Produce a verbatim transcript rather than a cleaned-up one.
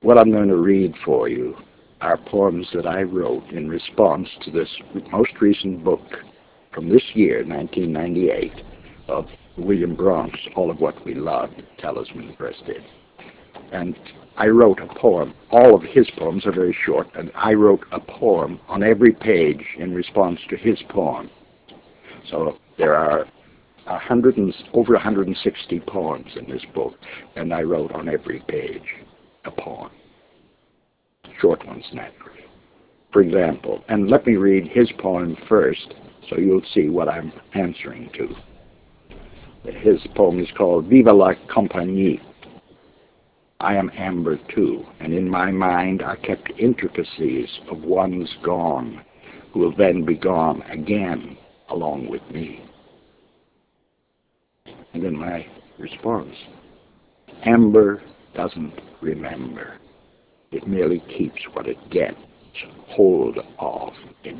What I'm going to read for you are poems that I wrote in response to this most recent book from this year, nineteen ninety-eight, of William Brahms, All of What We Loved, Talisman Press did. And I wrote a poem. All of his poems are very short, and I wrote a poem on every page in response to his poem. So there are a hundred and, over one hundred sixty poems in this book, and I wrote on every page a poem. Short ones, naturally. For example, and let me read his poem first, so you'll see what I'm answering to. His poem is called Viva la Compagnie. I am amber too, and in my mind are kept intricacies of ones gone, who will then be gone again along with me. And then my response, amber doesn't remember. It merely keeps what it gets hold of in